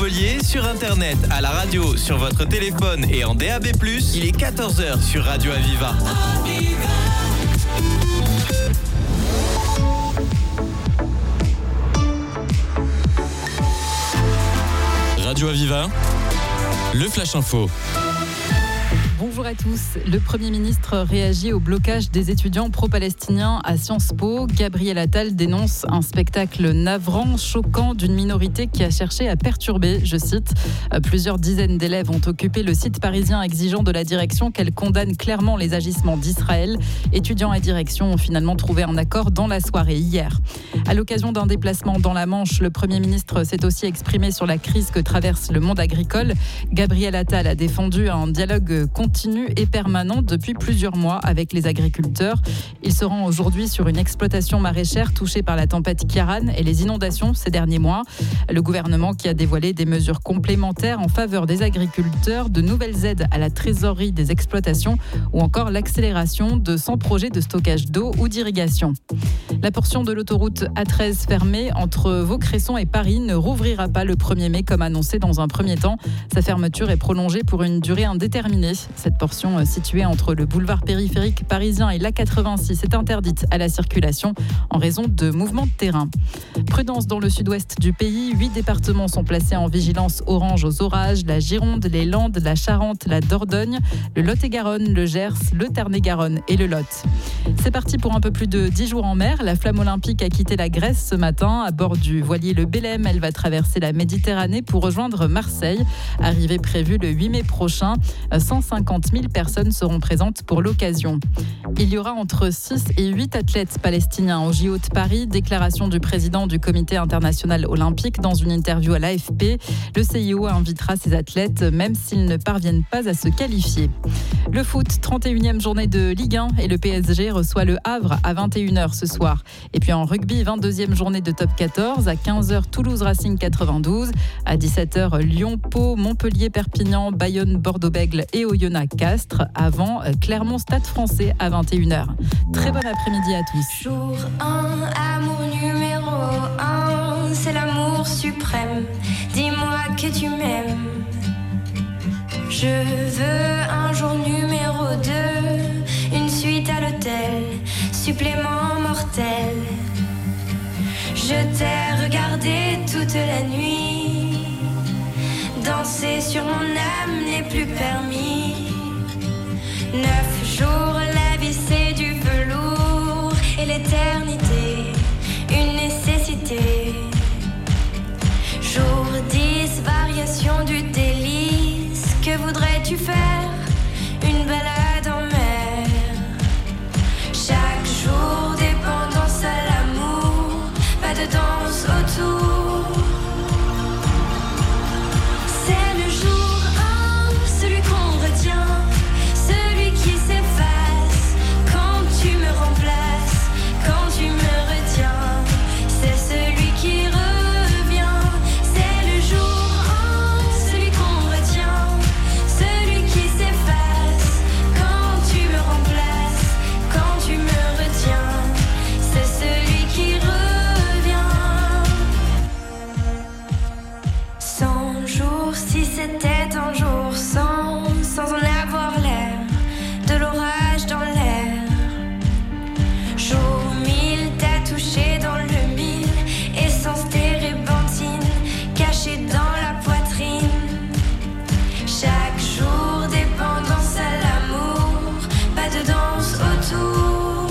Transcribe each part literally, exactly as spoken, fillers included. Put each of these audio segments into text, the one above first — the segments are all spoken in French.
Montpellier, sur internet, à la radio, sur votre téléphone et en D A B plus, il est quatorze heures sur Radio Aviva. Radio Aviva, le Flash Info. Bonjour à tous. Le Premier ministre réagit au blocage des étudiants pro-palestiniens à Sciences Po. Gabriel Attal dénonce un spectacle navrant, choquant d'une minorité qui a cherché à perturber, je cite. Plusieurs dizaines d'élèves ont occupé le site parisien exigeant de la direction qu'elle condamne clairement les agissements d'Israël. Étudiants et direction ont finalement trouvé un accord dans la soirée hier. À l'occasion d'un déplacement dans la Manche, le Premier ministre s'est aussi exprimé sur la crise que traverse le monde agricole. Gabriel Attal a défendu un dialogue continu et permanent depuis plusieurs mois avec les agriculteurs. Il se rend aujourd'hui sur une exploitation maraîchère touchée par la tempête Ciarán et les inondations ces derniers mois. Le gouvernement qui a dévoilé des mesures complémentaires en faveur des agriculteurs, de nouvelles aides à la trésorerie des exploitations ou encore l'accélération de cent projets de stockage d'eau ou d'irrigation. La portion de l'autoroute A treize fermée entre Vaucresson et Paris ne rouvrira pas le premier mai comme annoncé dans un premier temps. Sa fermeture est prolongée pour une durée indéterminée. Cette portion située entre le boulevard périphérique parisien et l'A quatre-vingt-six est interdite à la circulation en raison de mouvements de terrain. Prudence dans le sud-ouest du pays. Huit départements sont placés en vigilance orange aux orages. La Gironde, les Landes, la Charente, la Dordogne, le Lot-et-Garonne, le Gers, le Tarn-et-Garonne et le Lot. C'est parti pour un peu plus de dix jours en mer. La flamme olympique a quitté la Grèce ce matin. À bord du voilier le Belém, elle va traverser la Méditerranée pour rejoindre Marseille. Arrivée prévue le huit mai prochain. cent cinquante mille personnes seront présentes pour l'occasion. Il y aura entre six et huit athlètes palestiniens au J O de Paris. Déclaration du président du Comité international olympique dans une interview à l'A F P. Le C I O invitera ces athlètes même s'ils ne parviennent pas à se qualifier. Le foot, trente et unième journée de Ligue un et le P S G reçoit le Havre à vingt et une heures ce soir. Et puis en rugby, vingt-deuxième journée de top quatorze. À quinze heures, Toulouse Racing quatre-vingt-douze. À dix-sept heures, Lyon, Pau, Montpellier, Perpignan, Bayonne, Bordeaux-Bègles et Oyonnax Castres. Avant, Clermont Stade Français à vingt et une heures. Très bon après-midi à tous. Jour un, amour numéro un, c'est l'amour suprême. Dis-moi que tu m'aimes. Je veux un jour numéro deux, une suite à l'hôtel, supplément mortel. Je t'ai regardé toute la nuit, danser sur mon âme n'est plus permis. Neuf jours, la vie c'est du velours et l'éternité, une nécessité. Jour dix, variation du délice, que voudrais-tu faire? Une balade en mer. Chaque jour, dépendance à l'amour, pas de danse autour. C'est le jour un, celui qu'on retient, celui qui s'efface quand tu me remplaces, quand tu me retiens. C'est celui qui revient. C'est le jour un, celui qu'on retient, celui qui s'efface quand tu me remplaces, quand tu me retiens. C'est celui qui revient. Cent jours, si c'était un jour sans, sans en avoir l'air, de l'orage dans l'air. Jour mille, t'as touché dans le mille, essence térébenthine, cachée dans la poitrine. Chaque jour, dépendance à l'amour, pas de danse autour.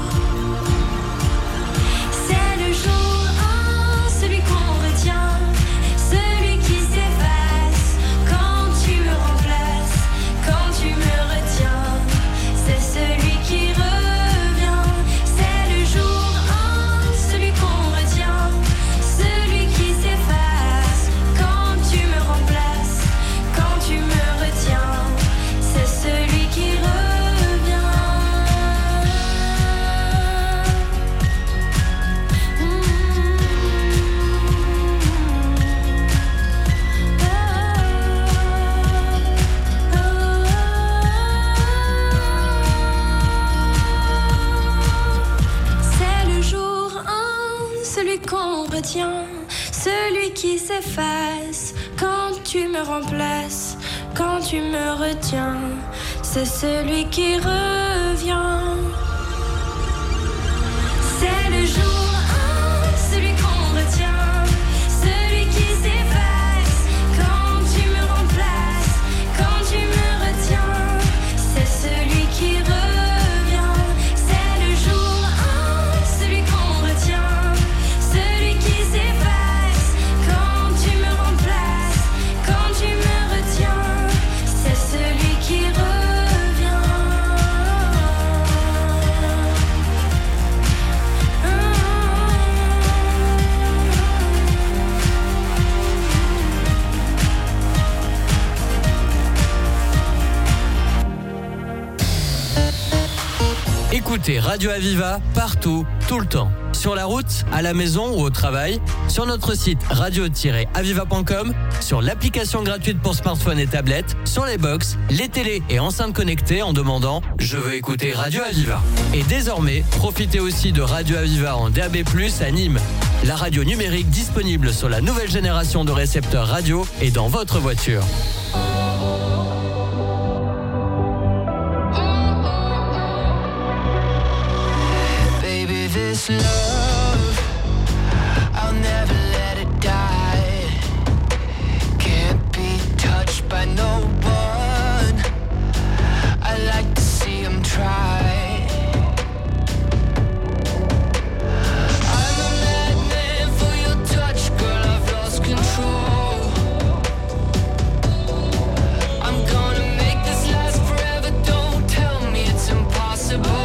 C'est le jour un, celui qu'on retient, celui qui s'efface quand tu me remplaces, quand tu me retiens. C'est celui qui revient. C'est le jour un, celui qu'on retient, celui qui s'efface quand tu me remplaces, quand tu me retiens. C'est celui qui revient. C'est le jour un, celui qu'on retient, celui qui s'efface quand tu me remplaces, quand tu me retiens, c'est celui qui revient. C'est le jour un, celui qu'on retient, celui qui s'efface quand tu me remplaces, quand tu me retiens, c'est celui qui revient. C'est le jour un, celui qu'on retient, celui qui s'efface quand tu me remplaces, quand tu me retiens, c'est celui qui revient. Écoutez Radio Aviva partout, tout le temps. Sur la route, à la maison ou au travail, sur notre site radio tiret aviva point com, sur l'application gratuite pour smartphone et tablette, sur les box, les télés et enceintes connectées en demandant « Je veux écouter Radio Aviva ». Et désormais, profitez aussi de Radio Aviva en D A B plus, à Nîmes. La radio numérique disponible sur la nouvelle génération de récepteurs radio et dans votre voiture. This love, I'll never let it die. Can't be touched by no one. I like to see them try. I'm a madman for your touch, girl, I've lost control. I'm gonna make this last forever, don't tell me it's impossible.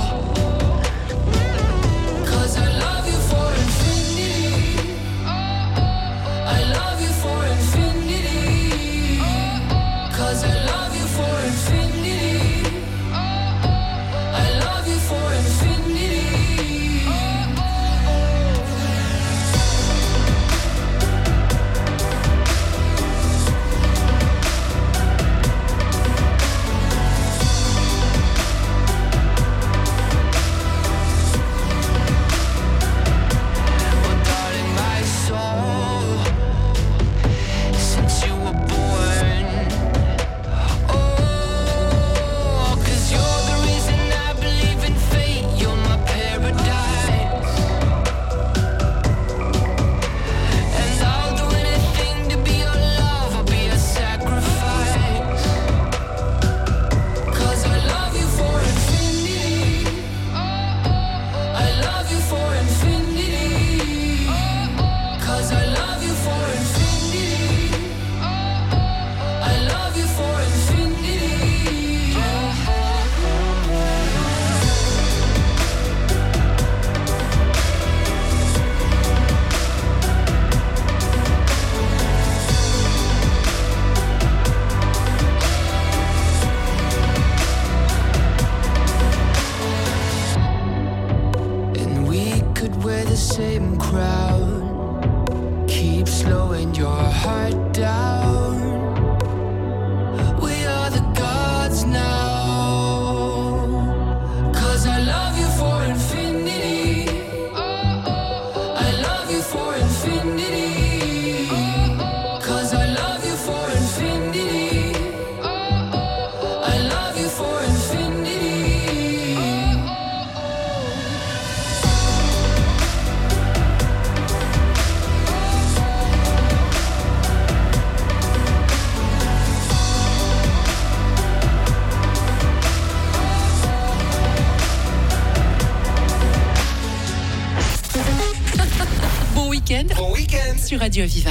Bon week-end sur Radio Aviva.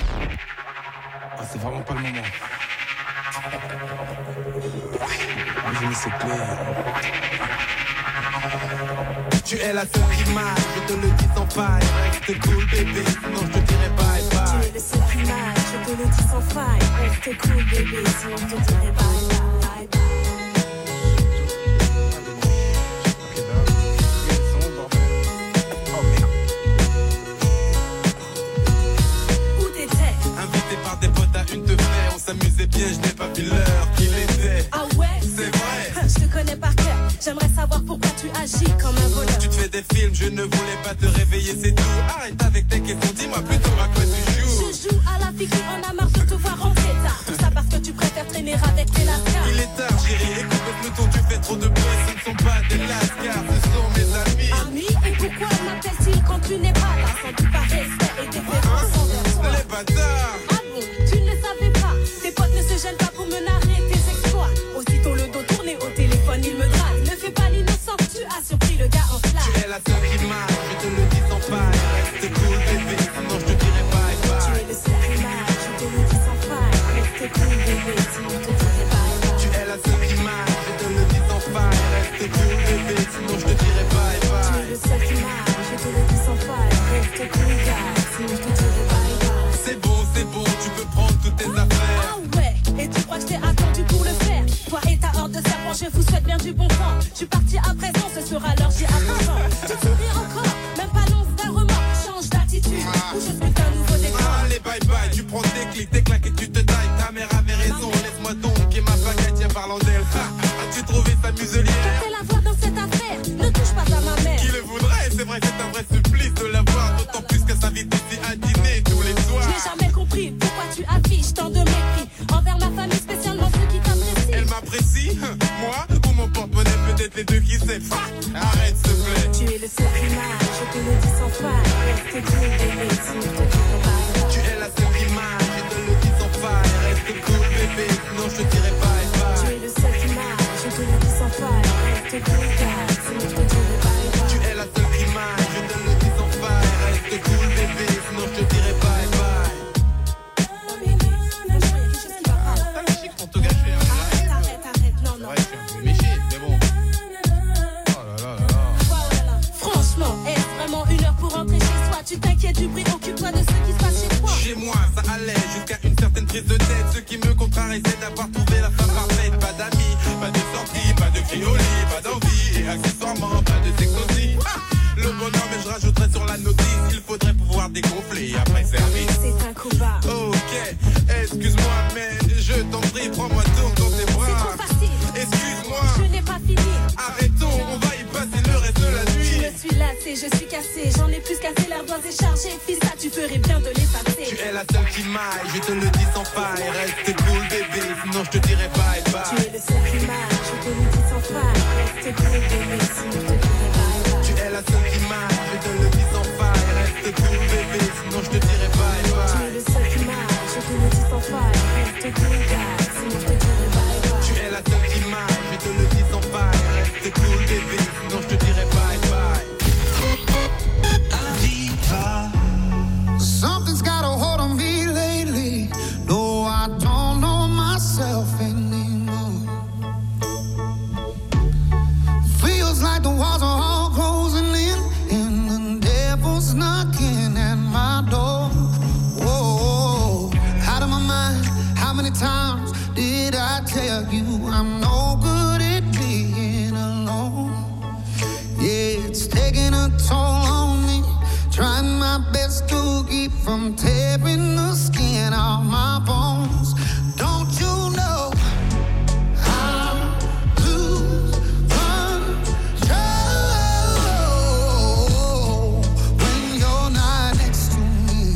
Ah, c'est vraiment pas le moment. Je me sais plaire. Tu es la seule qui m'aille, je te le dis sans faille. Reste cool bébé, sinon je te dirai bye bye. Tu es le seul qui m'aille, je te le dis sans faille. Reste cool bébé, sinon je te dirai bye bye bye. S'amusait bien, je n'ai pas vu l'heure qu'il était. Ah ouais? C'est vrai. Je te connais par cœur, j'aimerais savoir pourquoi tu agis comme un voleur. Tu te fais des films, je ne voulais pas te réveiller, c'est tout. Arrête avec tes questions, dis-moi plutôt à quoi tu joues. Je joue à la fille qui en a marre de te voir rentrer tard. Tout ça parce que tu préfères traîner avec tes lascars. Il est tard, chérie, écoute le peloton, tu fais trop de bruit. Ce ne sont pas des lascars, ce sont mes amis. Amis, et pourquoi m'appellent-ils quand tu n'es pas là? Sans doute par respect et déférence envers toi. Les bâtards. Ah bon, tu ne le savais pas. Tes potes ne se gênent pas pour me narrer tes exploits. Aussitôt le dos tourné au téléphone, il me drague. Ne fais pas l'innocent, tu as surpris le gars en flash. Tu es la seule qui marche, je te le dis sans faille. Reste cool bébé, sinon je te dirai bye bye. Tu es le seul qui marche, je te le dis sans faille. Reste cool bébé, sinon je te dirai bye bye. Tu es la seule qui marche, je te le dis sans faille. Reste cool bébé, sinon je te dirai bye bye. Tu es le seul qui marche, je te le dis sans faille. Reste cool gars, sinon je te dirai bye bye. C'est bon, c'est bon, tu peux prendre toutes tes affaires. Ah ouais, et tu crois que je t'ai attendu pour le faire? Toi et ta horde de serpents, je vous souhaite bien du bon temps. Je suis parti à présent, ce sera l'heure, j'y attends. Tu souris encore, même pas l'once d'un remords. Change d'attitude, ou je suis un nouveau décor. Allez bye bye, tu prends tes clics, tes claques et tu te tailles. Ta mère avait raison, laisse-moi donc et ma baguette, tiens parlant d'elle. As-tu trouvé sa muselière? Fais la voix dans cette affaire, ne touche pas à ma mère. Qui le voudrait? C'est vrai que c'est un vrai supplice de la voir. D'autant plus que s'invite ici à dîner tous les soirs. Je n'ai jamais compris pourquoi tu affiches tant de mépris envers ma famille, spécialement ceux qui t'apprécient. Elle m'apprécie, moi ou mon porte-monnaie, peut-être les deux qui sait. Arrête s'il te plaît. Tu es le seul qui marche, je te le dis sans faille. Reste cool bébé, sinon je te dirai bye bye. Tu es la seule qui marche, je te le dis sans faille. Reste cool bébé, sinon je te dirai bye bye. Tu es le seul qui marche, je te le dis sans faille. Reste cool gars, sinon je te dirai bye bye. Tu es la seule qui marche, je te le dis sans faille. Reste cool bébé, sinon je te dirai bye bye. Pour te gâcher, hein. Arrête, arrête, arrête, non, non. Ouais, je suis un peu méché, mais bon. Oh là là là là. Oh là là. Franchement, est-ce vraiment une heure pour rentrer chez soi? Tu t'inquiètes du bruit, occupe-toi de ce qui se passe chez toi. Chez moi, ça allait jusqu'à une certaine prise de tête. Ce qui me contrarie, c'est d'avoir trouvé la femme parfaite. Pas d'amis, pas de sortie, pas de cri au lit, pas d'envie. Et accessoirement, pas de sexe aussi. Ah, le bonheur, mais je rajouterai sur la notice. Il faudrait pouvoir dégonfler après service. C'est un combat. Ok, excuse-moi, mais je t'en prie, prends-moi donc dans tes bras. C'est trop facile. Excuse-moi, Je n'ai pas fini. arrêtons, on va y passer le reste de la Je nuit. me suis lassée, je suis cassée. J'en ai plus cassé, l'ardoise est chargée. Fils, ça, tu ferais bien de l'effacer. Tu es la seule qui maille, je te le dis sans faille. Reste cool bébé, sinon je te dirai bye bye. Tu es le seul qui marche, je te le dis sans faille. Reste cool bébé, sinon je te dirai bye bye. Tu es la seule qui maille, je te le dis sans faille. Reste cool bébé, sinon je te dirai bye Tu bye. es le seul qui marche, je te le dis sans faille. Reste cool gars, sinon je te dirai bye bye. Tu es la seule qui maille, je te le dis sans faille. Reste cool bébé, sinon je te dirai bye bye. Something's got a hold on me lately. No, I don't know myself anymore. Feels like the walls are all closing in, and the devil's knocking at my door. Whoa, out of my mind. How many times did I tell you I'm no good at being alone? Yeah, it's taking a toll on me. Trying my best to keep from tearing the skin off my bones. Don't you know I lose control when you're not next to me?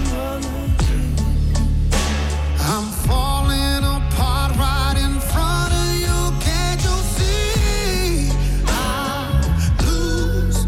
I'm falling apart right in front of you. Can't you see? I lose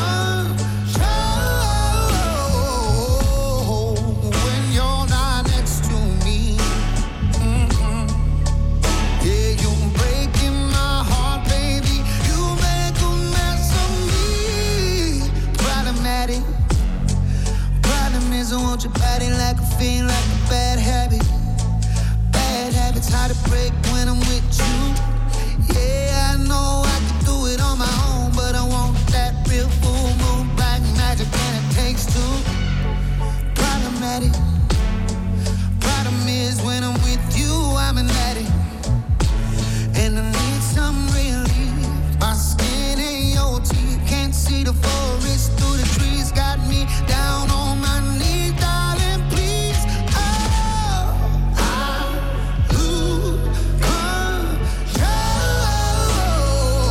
control when you're not next to me. Mm-mm. Yeah, you're breaking my heart, baby. You make a mess of me. Problematic. Problem is, I want your body like a fiend, like a bad habit. Bad habits hard to break when I'm with you. Yeah, I know I can do it on my own, but I want that real full moon black magic, and it takes two. Problematic. Problem is when I'm with you, I'm an addict, and I need some relief. My skin ain't your teeth, can't see the forest through the trees. Got me down on my knees, darling, please. Oh, I lose control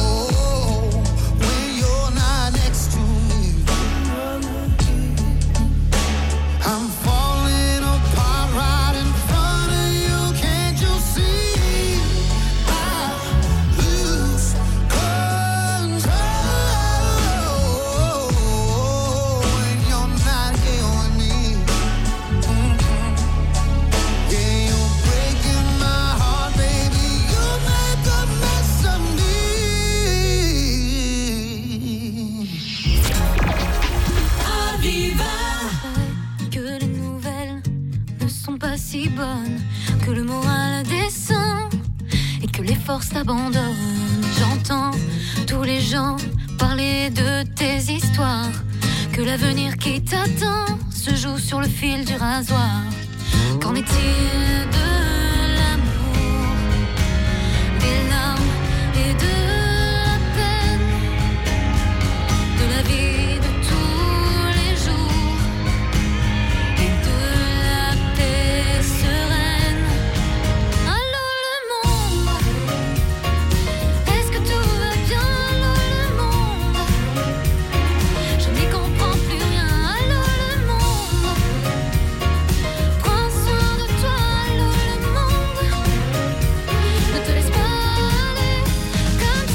Aviva. Que les nouvelles ne sont pas si bonnes, que le moral descend et que les forces t'abandonnent. J'entends tous les gens parler de tes histoires, que l'avenir qui t'attend se joue sur le fil du rasoir. Qu'en est-il de l'amour, des larmes et de la peine, de la vie de tous les jours et de la paix sereine? Allô le monde, est-ce que tout va bien? Allô le monde, je n'y comprends plus rien. Allô le monde, prends soin de toi. Allô le monde, ne te laisse pas aller comme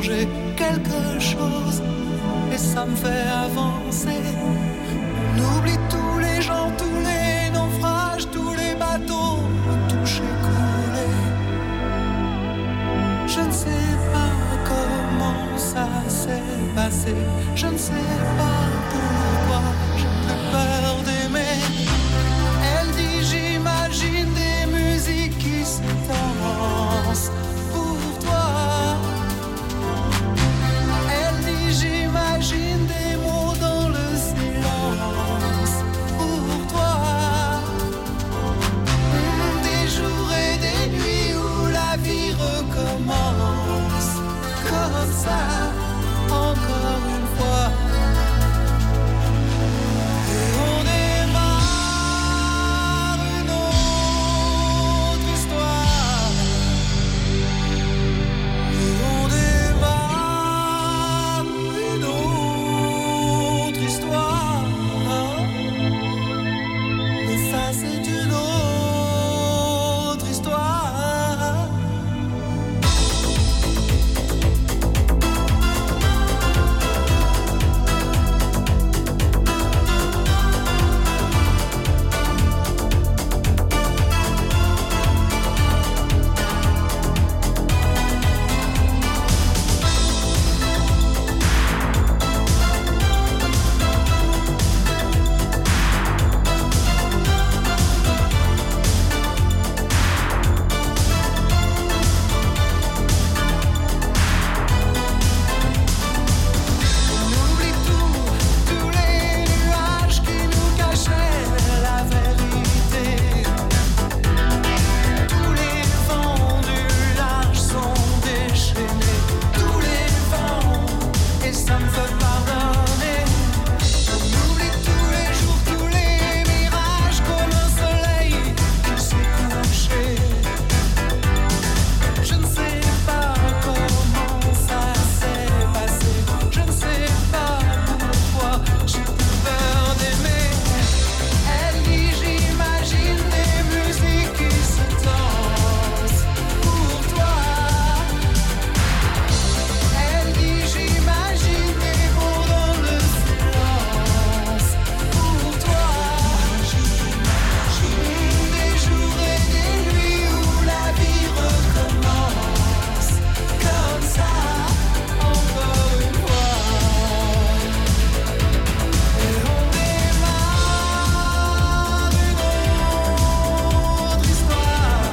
changer quelque chose et ça me fait avancer. On oublie tous les gens, tous les naufrages, tous les bateaux touchés, coulés. Je ne sais pas comment ça s'est passé, je ne sais pas pourquoi j'ai plus peur d'aimer. Elle dit j'imagine des musiques qui se dansent pour toi. Elle dit j'imagine des mots dans le silence pour toi. Des jours et des nuits où la vie recommence comme ça, encore une fois. Et on démarre une autre histoire. Et on démarre une autre histoire. Mais ça c'est une autre histoire. On oublie tout, tous les nuages qui nous cachaient la vérité. Tous les vents du large sont déchaînés, tous les vents, et ça me fait pardonner. On oublie tous les jours, tous les mirages comme un soleil qui s'est couché. Je ne sais pas comment ça s'est passé, je ne sais pas pourquoi j'ai plus peur d'aimer. Elle dit j'imagine des musiques qui se dansent pour toi. Elle dit j'imagine des mots dans le silence pour toi. Des jours et des nuits où la vie recommence comme ça, encore une fois. Et on démarre une autre histoire.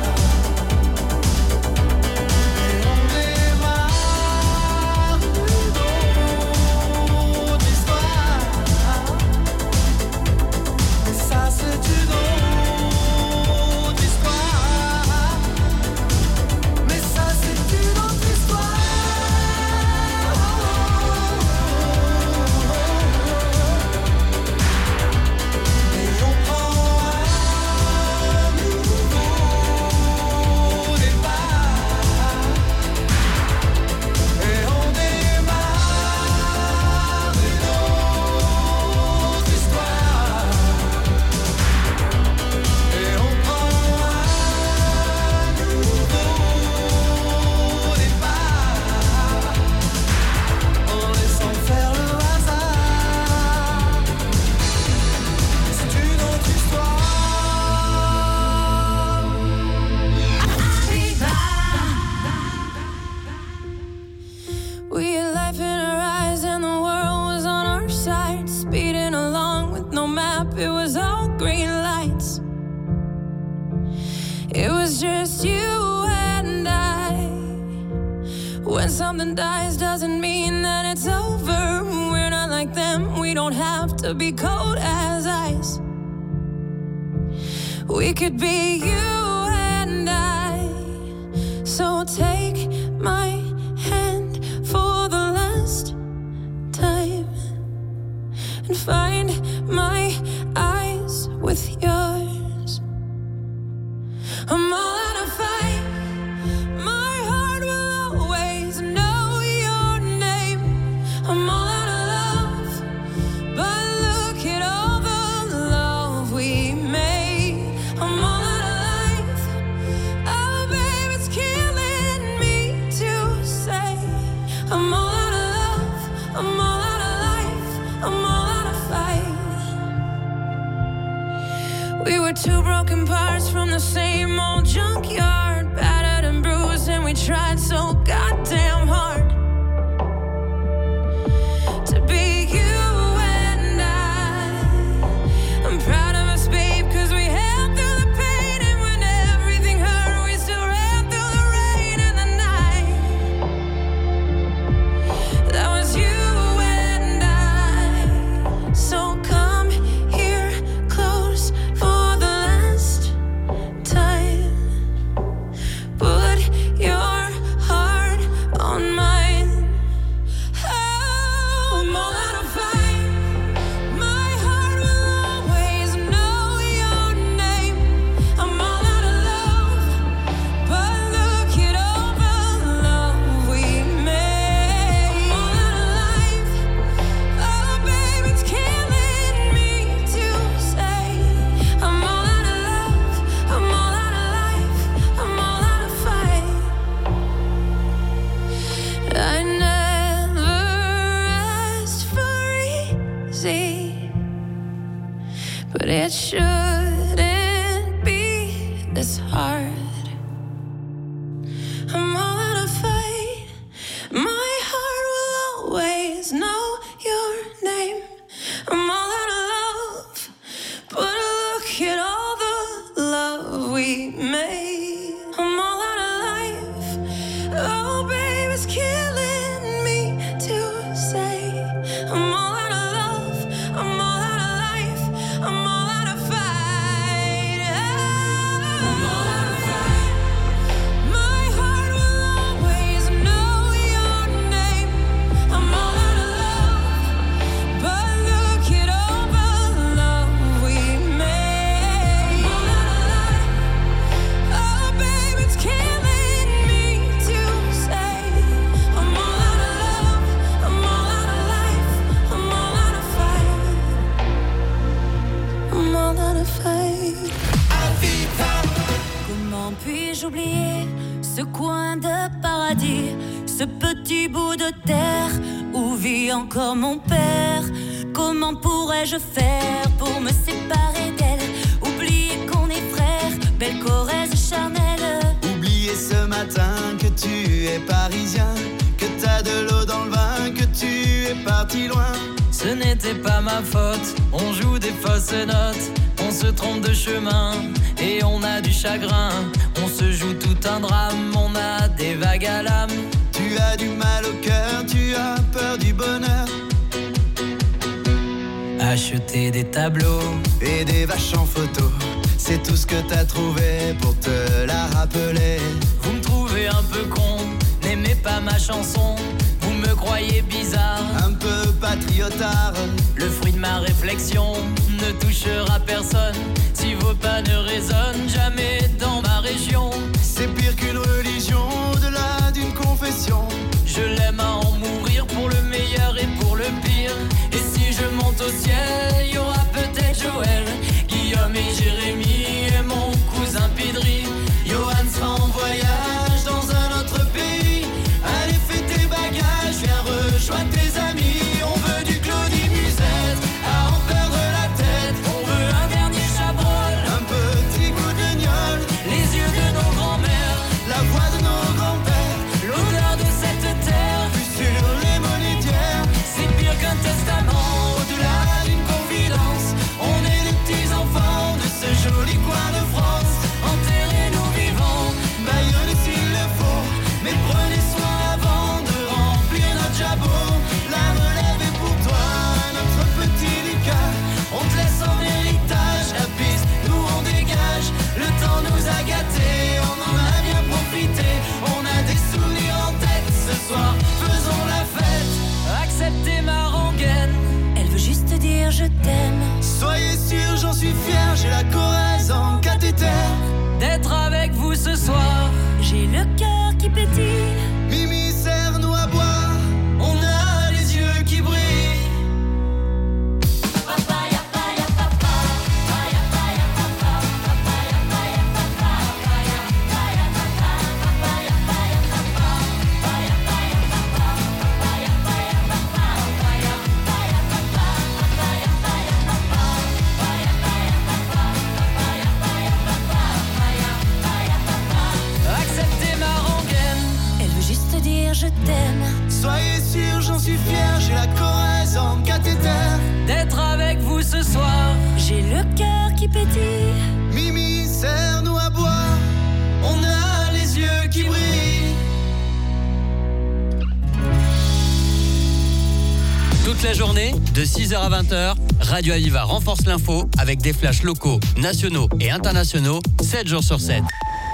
Et on démarre une autre histoire. Mais ça c'est une autre histoire. Mais ça c'est une autre histoire. Et on prend un nouveau départ. Et on démarre une autre histoire. Et on prend un nouveau départ. En laissant faire le hasard. C'est une autre histoire. We had life in our eyes and the world was on our side. Speeding along with no map, it was all green lights. It was just you and I. When something dies doesn't mean that it's over. We're not like them, we don't have to be cold as ice. We could be you and I. So take my hand for the last time and find my eyes with yours. I'm all out of fight. My heart will always know your name. I'm all out of love, but look at all the love we made. I'm all out of light. two broken parts from the same old junkyard, battered and bruised, and we tried so goddamn hard to be you and I. I'm proud of us, babe, cause we held through the pain, and when everything hurt, we still ran through the rain and the night. That was you and I. So come here close for the last time. Put your heart on mine. Oh, I'm all out of fight. My heart will always know your name. I'm all out of love, but look at all the love we made. I'm all out of life. Oh, babe, it's killing me to say. I'm all out of love. I'm all out of life. I'm all out of fight. I never asked for easy, but it shouldn't be this hard. I'm all out of fight. My heart will always know your name. I'm all out of love, but look at all the love we made. I'm all out of life. Oh, babe, it's killing me to say. I'm all out of love. I'm all out of life. I'm all out of fight. I'm all out of fight. My heart will always know your name. I'm all out of love, but look at all the love we made. I'm all out of life. Oh, babe, it's killing me to say. I'm all out of love. I'm all out of life. I'm all out of fight. I'm all out of fight. Comment puis-je oublier ce coin de paradis, ce petit bout de terre où vit encore mon père? Comment pourrais-je faire pour me séparer d'elle? Oublier qu'on est frères, belle Corrèze charnelle. Oublier ce matin que tu es parisien, que t'as de l'eau dans le vin, que tu es parti loin. Ce n'était pas ma faute, on joue des fausses notes, on se trompe de chemin et on a du chagrin. On se joue tout un drame, on a des vagues à l'âme. Tu as du mal au cœur, tu as peur du bonheur. Acheter des tableaux et des vaches en photo, c'est tout ce que t'as trouvé pour te la rappeler. Vous me trouvez un peu con, n'aimez pas ma chanson. Vous me croyez bizarre, un peu patriotard. Le fruit de ma réflexion ne touchera personne si vos pas ne résonnent jamais dans ma région. C'est pire qu'une religion, au-delà d'une confession. Je l'aime à en mourir pour le meilleur et pour le pire. Et si je monte au ciel, il y aura peut-être Joël, Guillaume et Jérémy et mon cousin Pidri. Johan sera en voyage dans un autre pays. Allez, fais tes bagages, viens rejoindre tes amis. On veut du Claudie Musette, à en perdre la tête. On veut un dernier chabrol, un petit coup de gnôle, les yeux de nos grands-mères, la voix de nos je t'aime. Soyez sûr, j'en suis fier, j'ai la Corrèze en cathéter. D'être avec vous ce soir, j'ai le cœur qui pétille. Mimi, serre-nous à boire, on a les yeux qui brillent. Toute la journée, de six heures à vingt heures, Radio Aviva renforce l'info avec des flashs locaux, nationaux et internationaux, sept jours sur sept.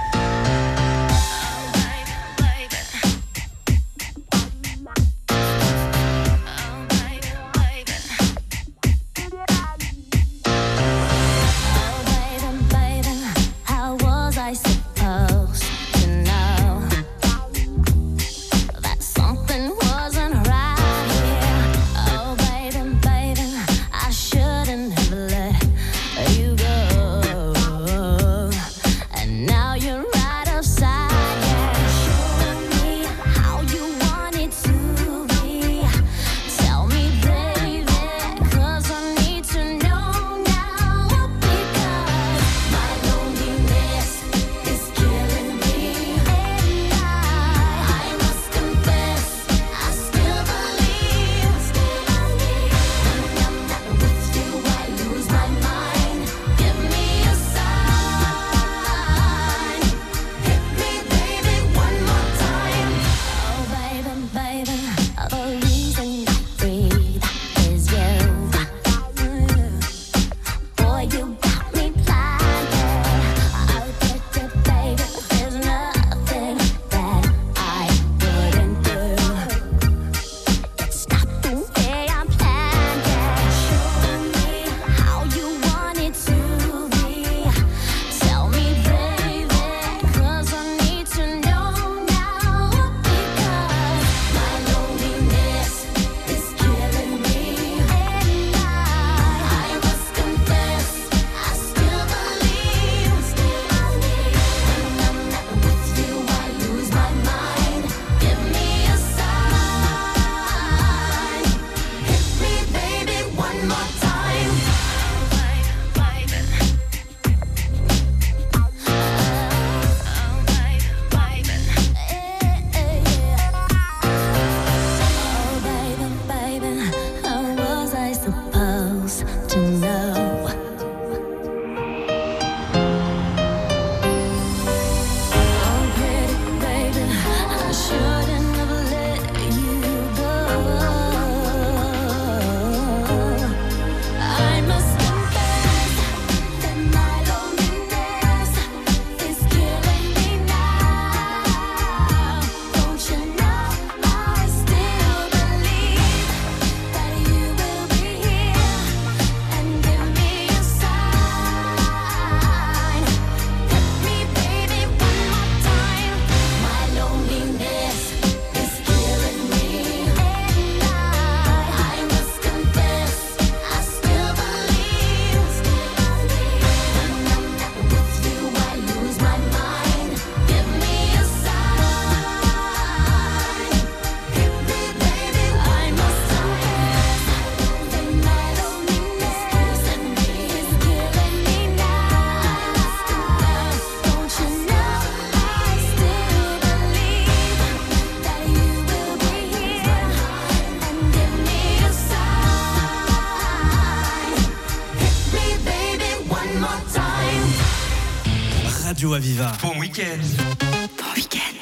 Radio Aviva. Bon week-end. Bon week-end.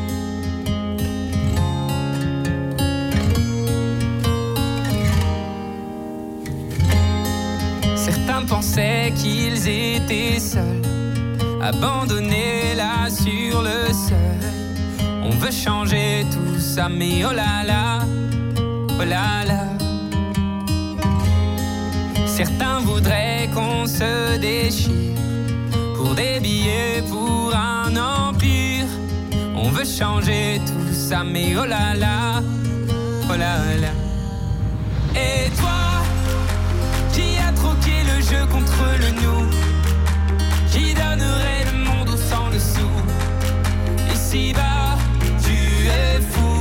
Certains pensaient qu'ils étaient seuls, abandonnés là sur le seuil. On veut changer tout ça, mais oh là là, oh là là. Certains voudraient qu'on se déchire pour des billets, pour un empire. On veut changer tout ça, mais oh là là, oh là là. Et toi, qui a troqué le jeu contre le nous, qui donnerait le monde au sang dessous. Ici-bas, tu es fou.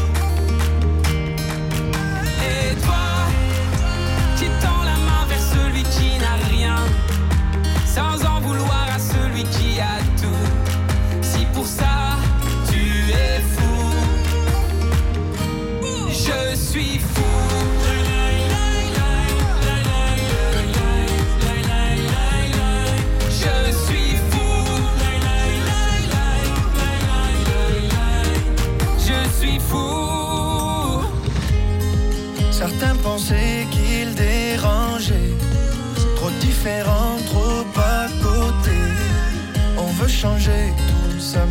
Et toi, qui tend la main vers celui qui n'a rien, sans en vouloir à celui qui a tout. Si pour ça, tu es fou.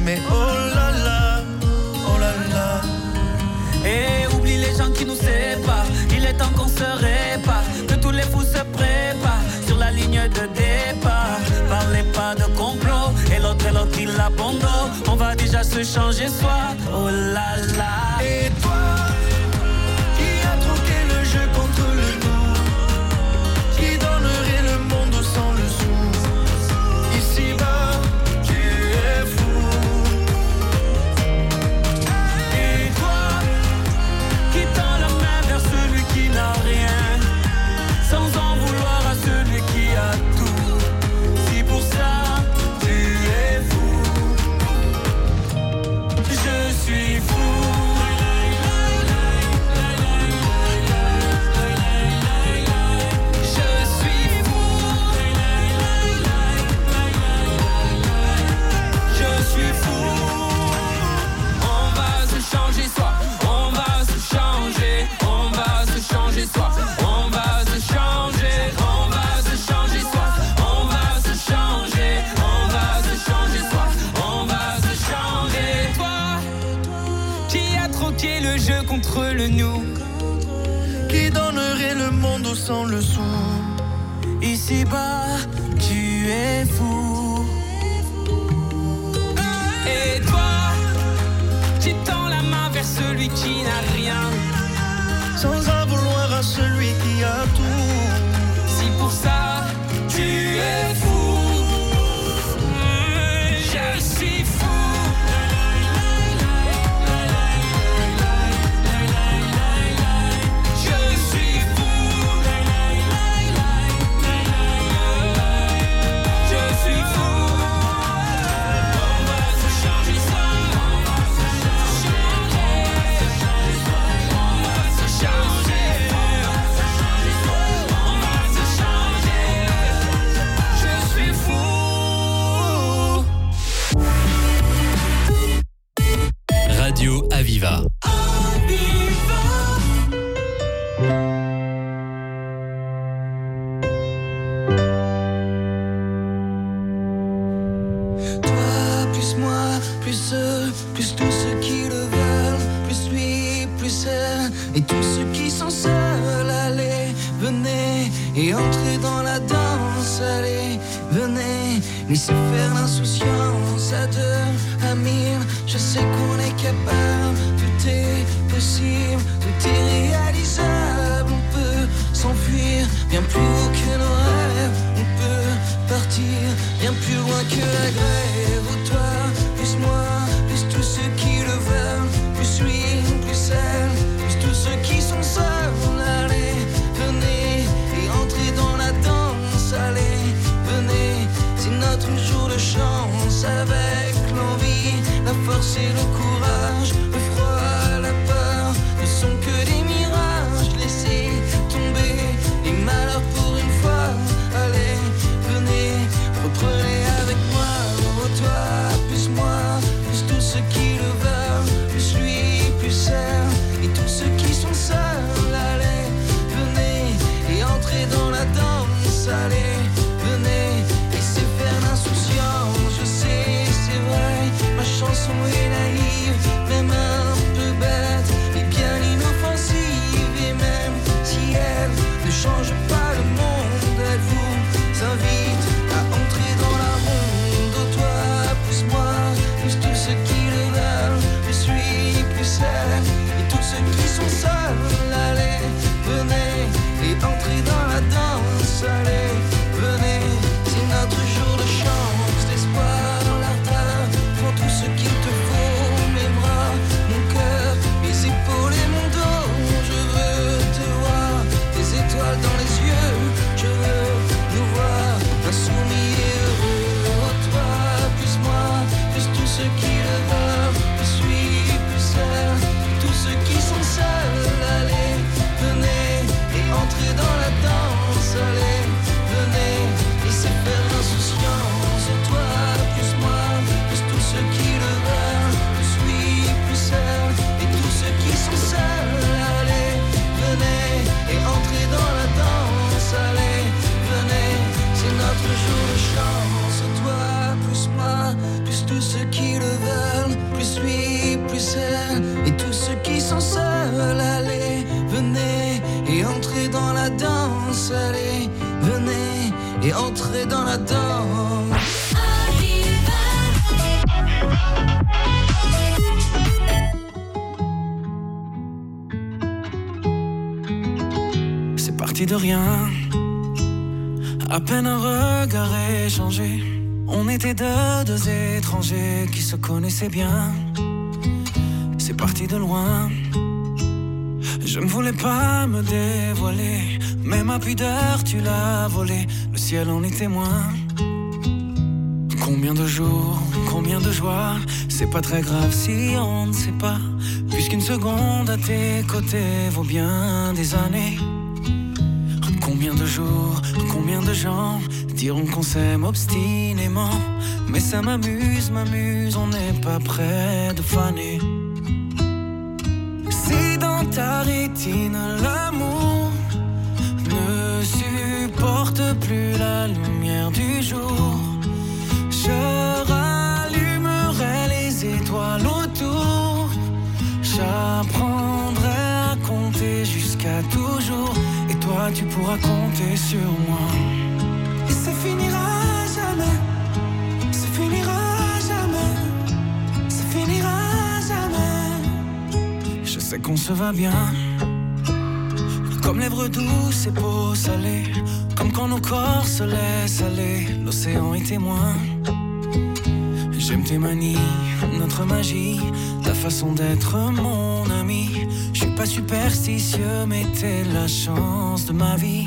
mais oh là là, oh là là. Et oublie les gens qui nous séparent. Il est temps qu'on se répare, que tous les fous se préparent sur la ligne de départ. Parlez pas de complot, et l'autre et l'autre il abandonne. On va déjà se changer soi, oh là là. Et toi, qui a troqué le jeu contre le nous, qui donnerait le monde sans le sou. Ici-bas, tu es fou. Et toi, qui tend la main vers celui qui n'a rien, sans en vouloir à celui qui a tout. Si pour ça, tu es fou. Je suis fou. Contre le nous, qui donnerait le monde sans le sou. Ici-bas, tu es fou. Et toi, tu tends la main vers celui qui n'a rien, sans en vouloir à celui qui a tout. Si pour ça, tu es fou. Je suis fou. Radio Aviva. Toi, plus moi, plus eux, plus tous ceux qui le veulent, plus lui, plus elle, et tous ceux qui sont seuls. Allez, venez et entrez dans la danse. Allez, venez, laissez faire l'insouciance à deux, à mille. Je sais qu'on est capable, tout est possible, tout est réalisable. On peut s'enfuir bien plus haut que nos rêves. On peut partir bien plus loin que la grève. Oh, toi, plus moi, plus tous ceux qui le veulent, plus lui, plus elle, plus tous ceux qui sont seuls. Allez, venez et entrez dans la danse. Allez, venez, c'est notre jour de chance. Avec l'envie, la force et le courage, le froid, la peur ne sont que des mirages. Laissez tomber les malheurs pour une fois. Allez, venez, reprenez avec moi. Oh, toi, plus moi, plus tous ceux qui le veulent, plus lui, plus elle, et tous ceux qui sont seuls. Allez, venez et entrez dans la danse. Allez, venez, laissez faire l'insouciance. Je sais, c'est vrai, ma chanson est naïve, même un peu bête, mais bien inoffensive. Et même si elle ne change pas le monde, elle vous invite à entrer dans la ronde. Oh, toi, plus moi, plus tous ceux qui le veulent, plus lui, plus elle, et tous ceux qui sont seuls. Allez, venez et entrez dans la danse. Allez, venez, c'est notre jour de chance, l'espoir, l'ardeur, pour tout ce qu'il te faut. Mes bras, mon cœur, mes épaules et mon dos. Je veux te voir, des étoiles dans les yeux. Je veux nous voir insoumis et heureux. Oh, toi, plus moi, plus tous ceux qui le veulent, plus lui, plus elle, tous ceux qui sont seuls. Allez, venez et entrez dans la danse. Allez, venez, laissez faire l'insouciance. Oh, toi, plus moi, plus tous ceux qui le veulent, plus lui, plus elle, et tous ceux qui sont seuls. Allez, venez et entrez dans la danse. Allez, venez, c'est notre jour de chance. Oh, toi, plus moi, plus tous ceux qui le veulent. danse, allez, venez et entrez dans la danse. C'est parti de rien, à peine un regard échangé. On était deux, deux étrangers qui se connaissaient bien. C'est parti de loin. Je ne voulais pas me dévoiler, mais ma pudeur tu l'as volée. Le ciel en est témoin. Combien de jours, combien de joies. C'est pas très grave si on ne sait pas, puisqu'une seconde à tes côtés vaut bien des années. Combien de jours, combien de gens diront qu'on s'aime obstinément. Mais ça m'amuse, m'amuse, on n'est pas près de faner. Si dans ta rétine l'amour ne supporte plus la lumière du jour, je rallumerai les étoiles autour. J'apprendrai à compter jusqu'à toujours, et toi tu pourras compter sur moi. Et ça finira jamais, ça finira jamais, ça finira jamais. Je sais qu'on se va bien, comme lèvres douces et peau salée, comme quand nos corps se laissent aller, l'océan est témoin. J'aime tes manies, notre magie, ta façon d'être mon ami. Je suis pas superstitieux, mais t'es la chance de ma vie.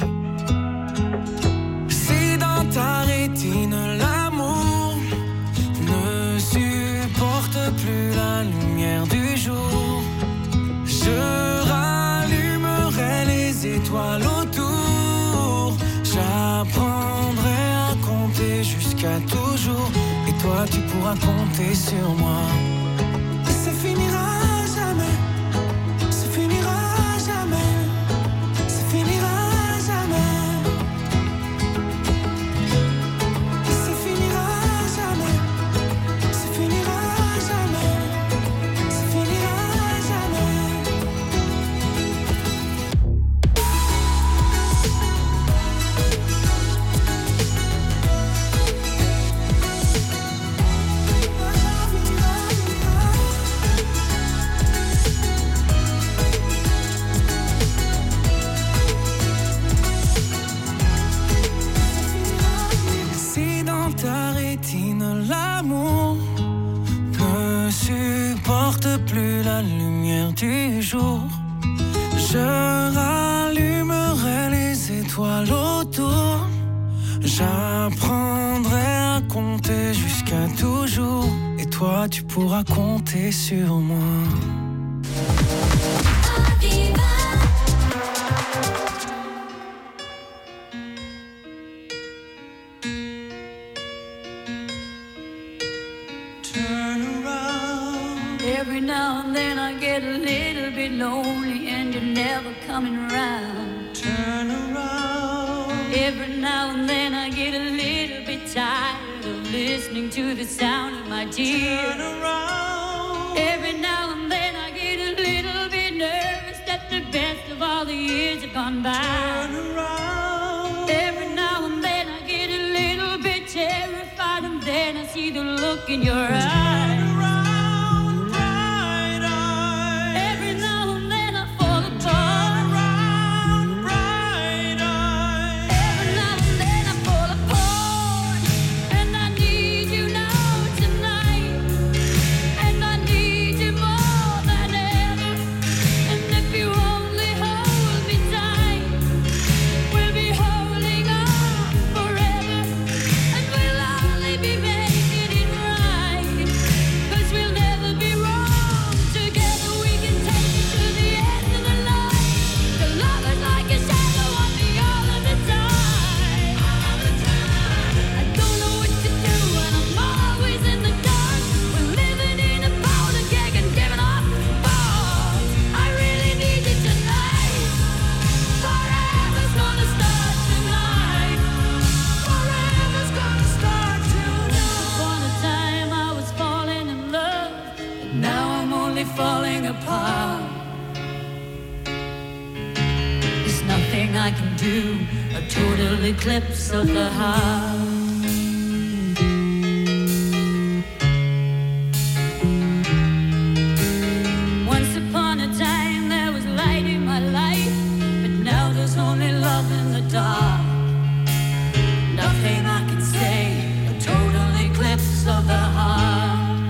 Si dans ta rétine l'amour ne supporte plus la lumière du jour, je rallumerai les étoiles autour. J'apprendrai à compter jusqu'à toujours, et toi tu pourras compter sur moi. Et ça finira jamais, ça finira jamais, ça finira jamais. Et ça finira jamais, ça finira jamais, ça finira jamais. Si dans ta rétine l'amour ne supporte plus la lumière du jour, je rallumerai les étoiles autour. J'apprendrai à compter jusqu'à toujours, et toi tu pourras compter sur moi. Turn around. Every now and then I get a little bit lonely and you're never coming around. Turn around. Every now and then I get a little bit tired of listening to the sound of my tears. Turn around. Every now and then I get a little bit nervous that the best of all the years have gone by. Turn around. Every now and then I get a little bit terrified, and then I see the look in your eyes. Falling apart. There's nothing nothing I can do. A total eclipse of the heart. Once upon a time there was light in my life, but now there's only love in the dark. Nothing I can say, a total eclipse of the heart.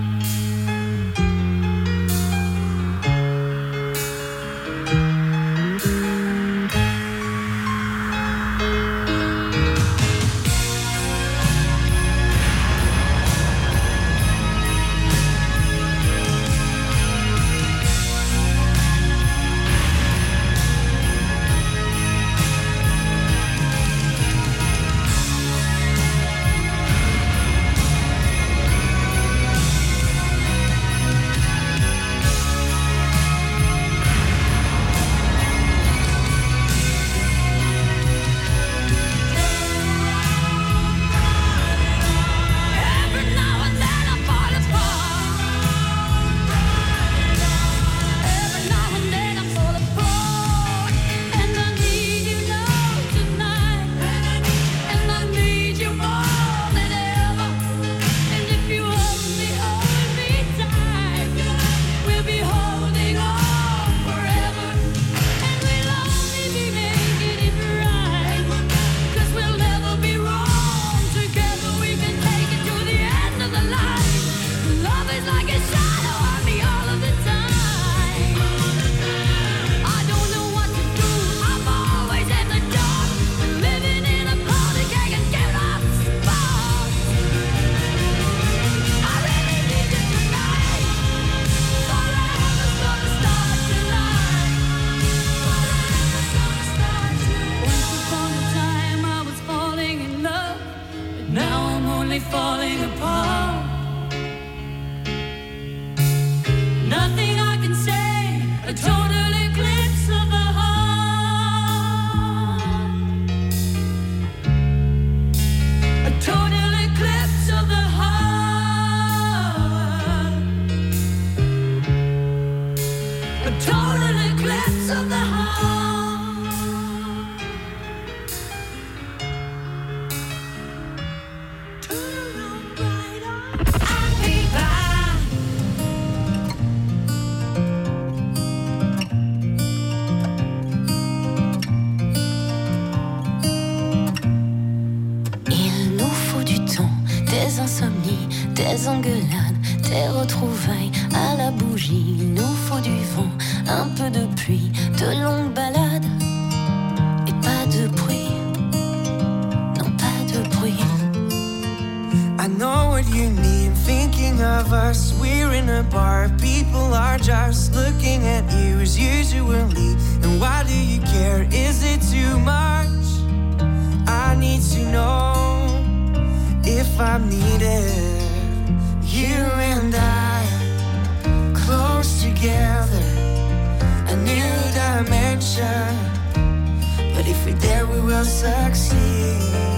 des engueulades, des retrouvailles à la bougie. Il nous faut du vent, un peu de pluie, de longues balades et pas de bruit. Non, pas de bruit. I know what you need, thinking of us. We're in a bar, people are just looking at you as usually. And why do you care? Is it too much? I need to know if I'm needed. You and I, close together, a new dimension. But if we're there, we will succeed.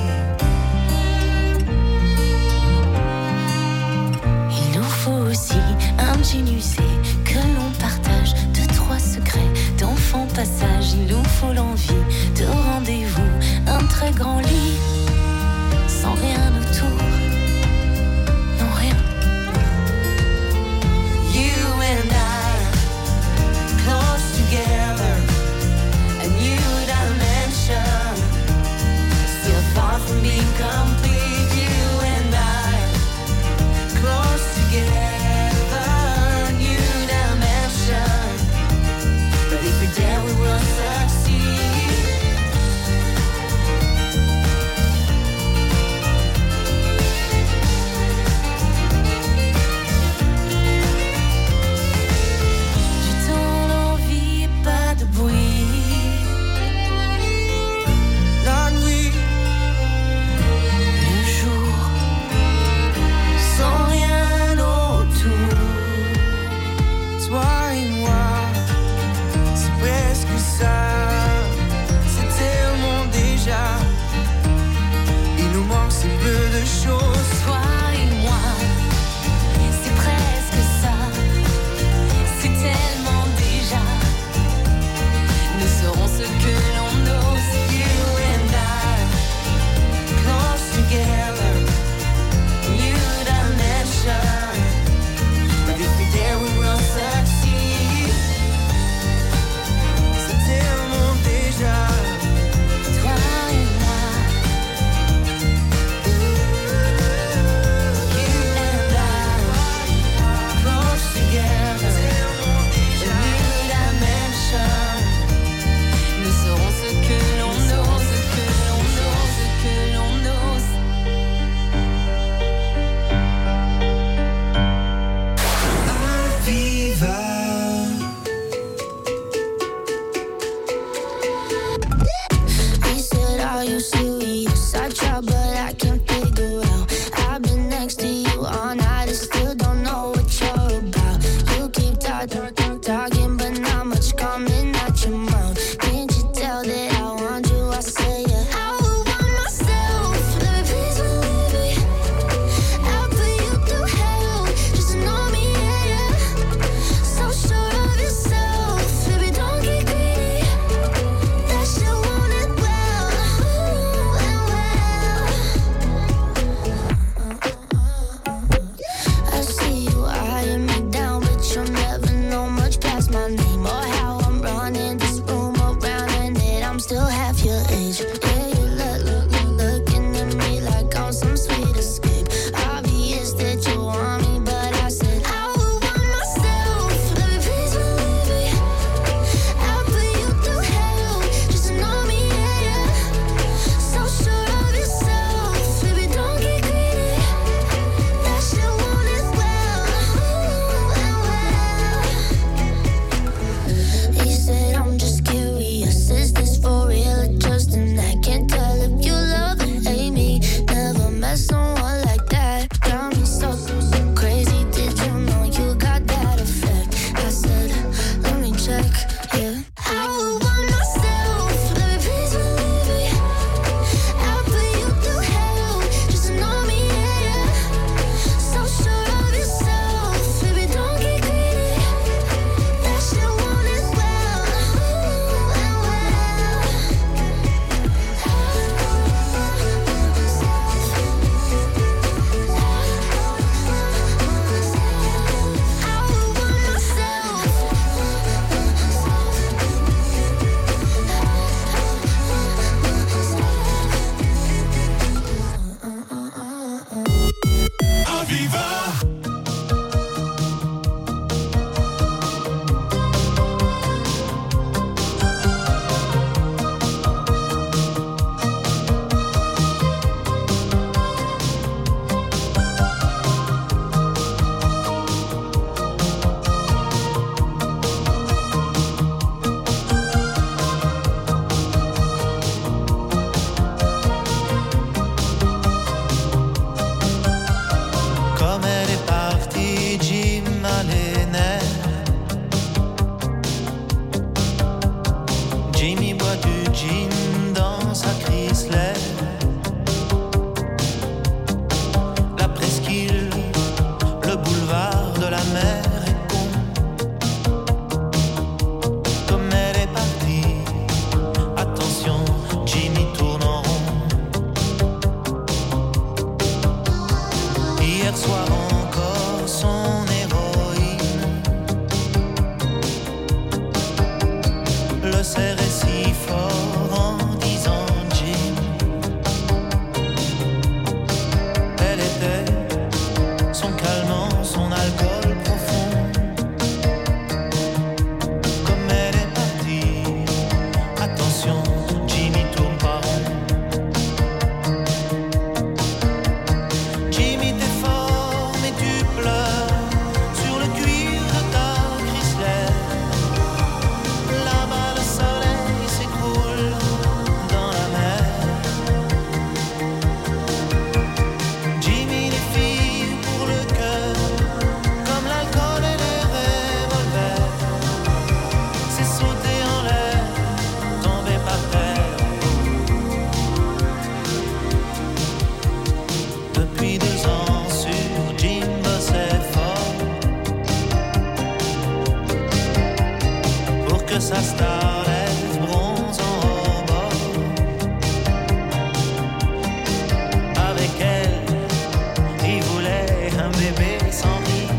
Il nous faut aussi un jean usé que l'on partage, deux, trois secrets d'enfant passage. Il nous faut l'envie de rendez-vous, un très grand lit, sans rien autour. Non, rien. You and I, close together, a new dimension. Still far from being complete. You and I, close together, new dimension. But if we're there, we will succeed. start talking, but not much coming out your mouth. Can't you tell that I want you? I say yeah. I would want myself. Let me please believe me. I'll put you through hell just to know me, yeah, yeah. So sure of yourself, baby, don't get greedy. That shit want it well, ooh, and well. I see you eyeing me down, but you'll never know much past my name or how I'm running this room around, and that I'm still half your age. Yeah, you look, look, look, looking at me like I'm some sweet escape. Obvious that you want me, but I said I would want myself. Let me please believe me. I'll put you through hell just to know me, yeah, yeah. So sure of yourself, baby, don't get greedy. That shit want it well, ooh, and well. He said I'm just curious, is this for real or just an act? Can't tell if you love or hate me. Never met someone like that. Got me so, so, so crazy. Did you know you got that effect? I said, let me check, yeah. I would want myself. Let me please believe me. I'll put you through hell just to know me, yeah, yeah. So sure of yourself, baby, don't get greedy. That shit want it well, ooh, and Comme elle est partie, Jim a les nerfs. Jimmy boit du gin dans sa Chrysler. La presqu'île, le boulevard de la mer est con. Comme elle est partie, attention, Jimmy tourne en rond. Hier soir encore son héroïne le serrait si fort en disant Jim. Elle était son calmant, son alcool profond. Comme elle est partie, attention, Jimmy tourne pas rond. Jimmy t'es fort mais tu pleures sur le cuir de ta Chrysler. Là-bas le soleil s'écroule dans la mer. Jimmy les filles pour le cœur, comme l'alcool et les revolvers. C'est sauter en l'air, tomber par terre. Depuis deux ans sur Jim bossait fort pour que sa starlette bronze en rebord. Avec elle, il voulait un bébé sans rire.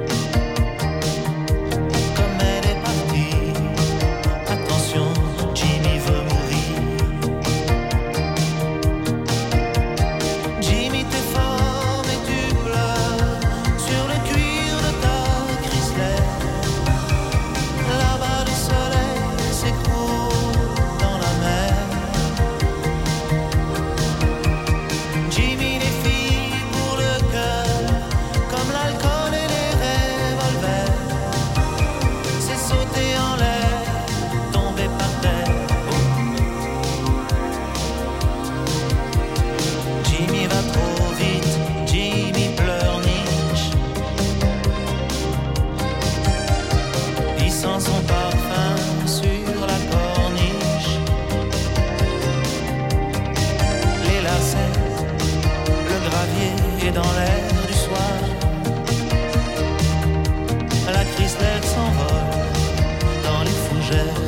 Comme elle est partie, attention, Jimmy veut mourir. Jimmy t'es fort mais tu pleures sur le cuir de ta Chrysler. Là-bas le soleil j'aime.